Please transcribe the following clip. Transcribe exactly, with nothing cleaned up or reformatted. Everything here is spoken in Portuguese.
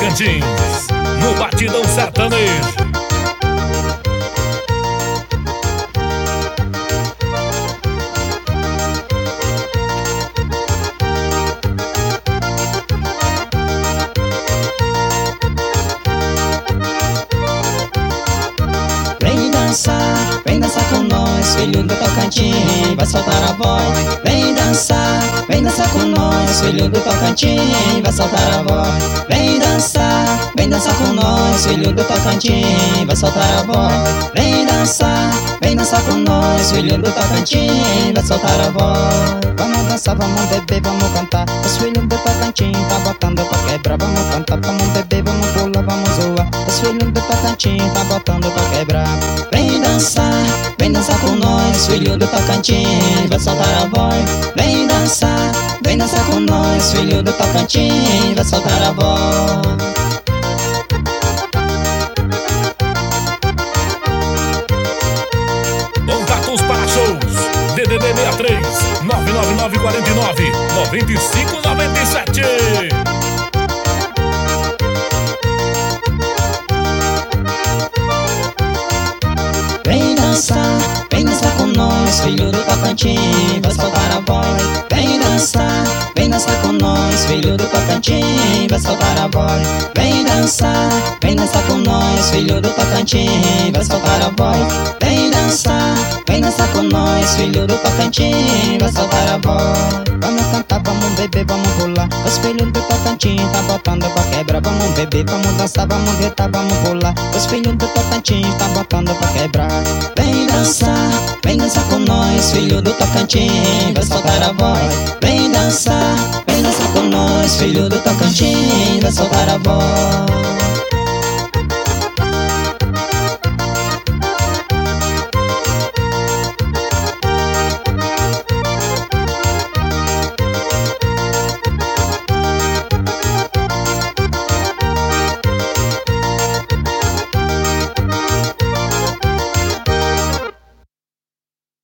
Tocantins, no Batidão Sertanejo. Vem dançar, vem dançar com nós, filho do Tocantins, vai soltar a voz. Vem dançar, vem dançar com nós, filho do Tocantins, vai soltar a voz. Vem dançar, vem dançar com nós, filho do Tocantins, vai soltar a voz. Vem dançar, vem dançar com nós, filho do Tocantins, vai soltar a voz. Vamos dançar, vamos beber, vamos cantar, os filhos do Tocantins tá botando pra quebrar. Vamos cantar, vamos beber, vamos pular, vamos zoar, os filhos do Tocantins tá botando pra quebrar. Vem dançar, vem dançar com nós, filho do Tocantins, vai soltar a voz. Vem dançar, vem dançar com nós, filho do Tocantins, vai soltar a voz. Contatos para shows D D D sessenta e três, nove nove nove quatro nove, nove cinco nove sete. Vem dançar, vem dançar com nós, filho do Tocantins, vai soltar a voz. Vem dançar, vem dançar com nós, filho do Tocantins, vai soltar a voz. Vem dançar, vem dançar com nós, filho do Tocantins, vai soltar a voz. Vem dançar, vem dançar com nós, filho do Tocantins, vai soltar a voz. Vamos cantar, vamos beber, vamos pular, os filhos do Tocantins tá botando pra quebrar. Vamos beber, vamos dançar, vamos gritar, vamos pular, os filhos do Tocantins tá botando pra quebrar. Vem dançar, vem dançar com nós, filho do Tocantins, vai soltar a voz. Vem dançar, vem dançar com nós, filho do Tocantins, vai soltar a voz.